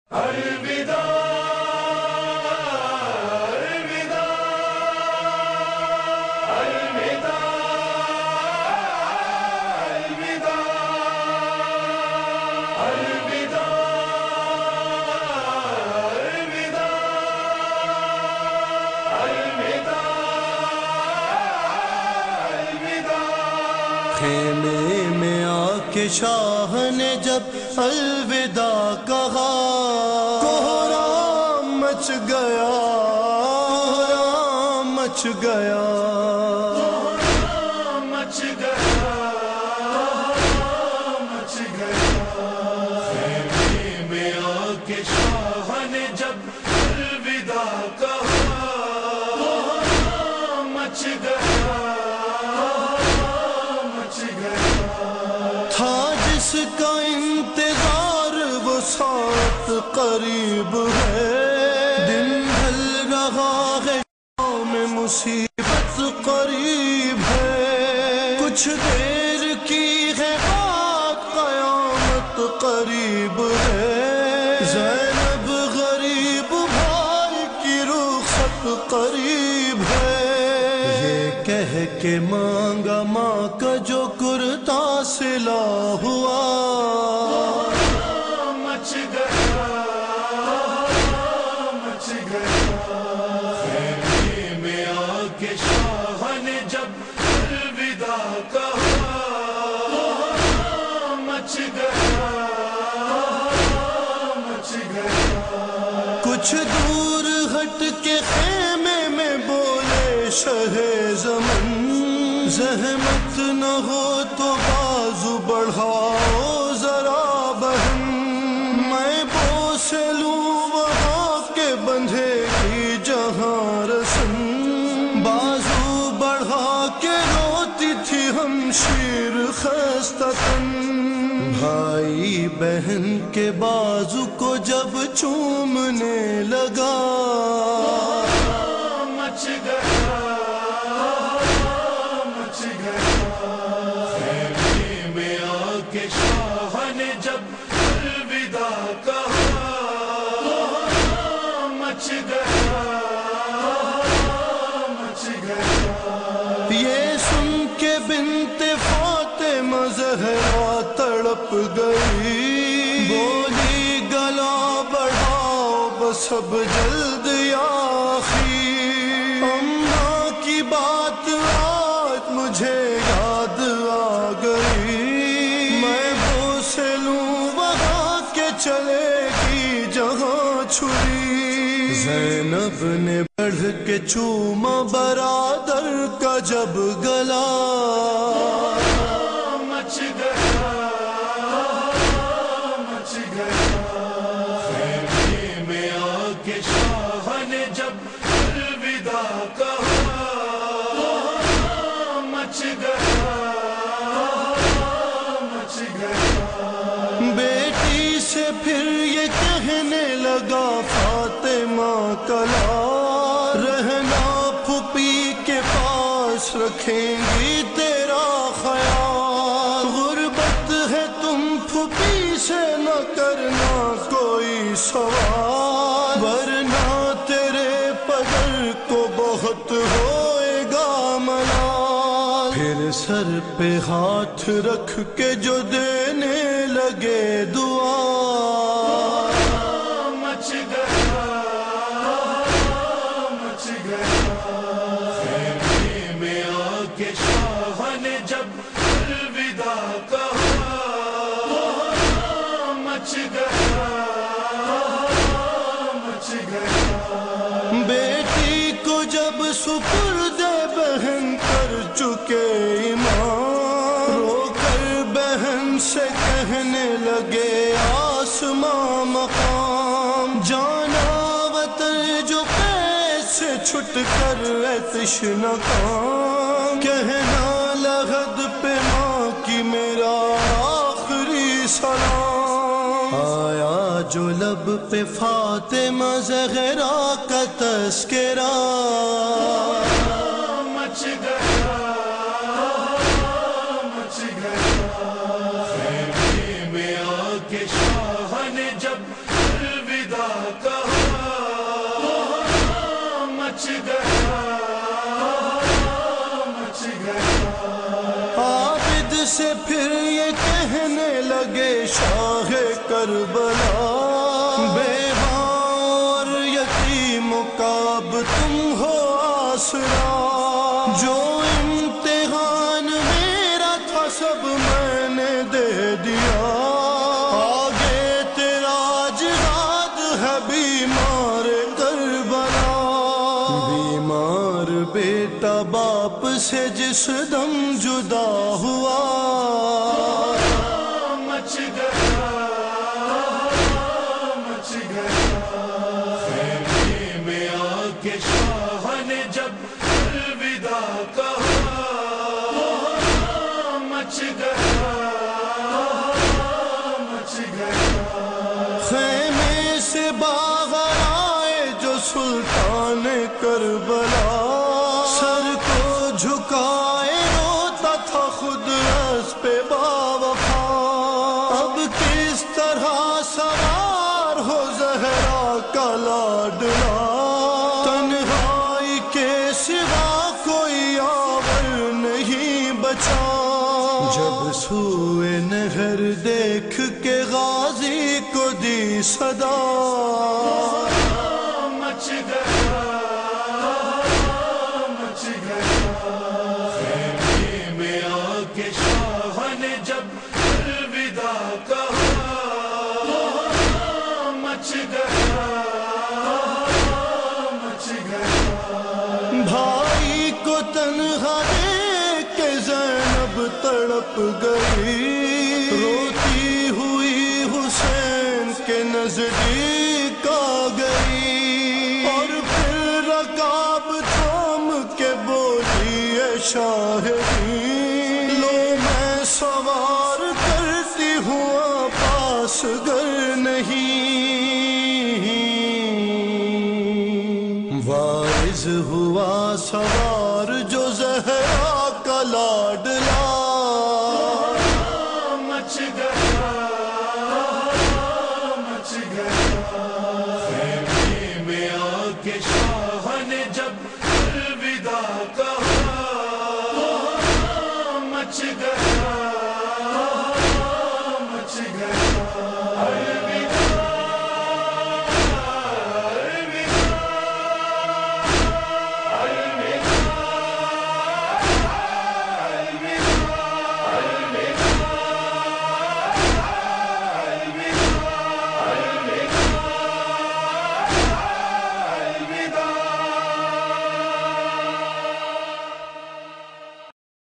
الوداع الوداع الوداع خیمے میں آ کے شاہ نے جب الوداع کہا، کوہرام مچ گیا، کوہرام مچ گیا، مچ گیا، مچ گیا۔ خیمے میں آ کے شاہ نے جب الوداع کہا، مچ گیا، مچ گیا۔ تھا جس کا انتظار وہ ساعت قریب ہے، دن ڈھل رہا ہے شام میں مصیبت قریب ہے، کچھ دیر کی ہے بات قیامت قریب ہے، زینب غریب بھائی کی رخصت قریب ہے، یہ کہہ کے مانگا ماں کا جو کرتا سلا ہوا، مچ گیا، مچ گیا۔ خیمے میں آ کے شاہ نے جب الوداع کہا، مچ گیا، مچ گیا۔ کچھ دور ہٹ کے خیمے میں بولے شہ زمن، زحمت نہ ہو تو بازو بڑھاؤ ذرا بہن، میں بوسے لوں وہاں کے بندھے کی جہاں رسن، بازو بڑھا کے روتی تھی ہمشیر خستہ تن، بھائی بہن کے بازو کو جب چومنے لگا، مچ گیا، مچ گیا۔ خیمے میں آ کے شاہ نے جب الوداع کہا، مچ گیا، مچ گیا۔ یہ سن کے بنت فاطمہ زہرا تڑپ گئی، بولی گلا بڑھاؤ بس اب جلد یا آخی، اماں کی بات آج مجھے یاد آ گئی، میں بوسے لوں وہاں کے چلے گی جہاں چھری، زینب نے بڑھ کے چوما برادر کا جب گلا، مچ گیا، مچ گیا۔ خیمے میں آ کے شاہ نے جب الوداع کہا، مچ گیا، مچ گیا۔ بیٹی سے پھر یہ کہنے لگا فاطمہ کلا، رہنا پھوپھی کے پاس رکھیں گی تیرا خیال، غربت ہے تم پھوپھی سے نہ کرنا کوئی سوال، ورنہ تیرے پدر کو بہت ہوئے گا ملال، پھر سر پہ ہاتھ رکھ کے جو دینے لگے دعا، مچ گیا، مچ گیا۔ خیمے میں آ کے شاہ نے جب الوداع کہا، مچ گیا، مچ گیا۔ بیٹی کو جب سپرد بہن کر چکے ایمان، رو کر بہن سے کہنے لگے آسماں مقام، جانا وطن جو پیش سے چھٹ کر اے تشنہ کام، کہنا لحد پہ ماں کی میرا آخری سلام، آیا جو لب پہ فاطمہ زہرا کا تذکرہ، مچ گیا، مچ گیا۔ خیمے میں آ کے شاہ نے جب الوداع سے پھر یہ کہنے لگے شاہ کربلا، بیوہ اور یتیموں کا اب تم ہو آسرا، جو امتحان میرا تھا سب میں نے دے دیا، آگے تیرا جہاد ہے بیمار کربلا، بیمار بیٹا باپ سے جس دم جدا ہوا، مچ گیا مچ گیا، خیمے میں آ کے شاہ نے جب الوداع کہا، مچ گیا مچ گیا، خیمے سے باہر آئے جو سلطان کربلا، سر کو جھکائے روتا تھا خود اسپِ باوفا، اب کس طرح سوار ہو زہرا کا لاڈلا، تنہائی کے سوا کوئی آور نہیں بچا، جب سوئے نہر دیکھ کے غازی کو دی صدا، مچ گیا مچ گیا، خیمے میں آ کے شاہ نے جب الوداع کہا، مچ گیا مچ گیا، بھائی کو تنہا دیکھ کے زینب تڑپ گئی، روتی ہوئی حسین کے نزدیک آ گئی، اور پھر رکاب تھام کے بولی اے شاہدین، لو میں سوار کرتی ہوں پاس گر نہیں، وارث ہوا سوار جو زہرا کا لاڈ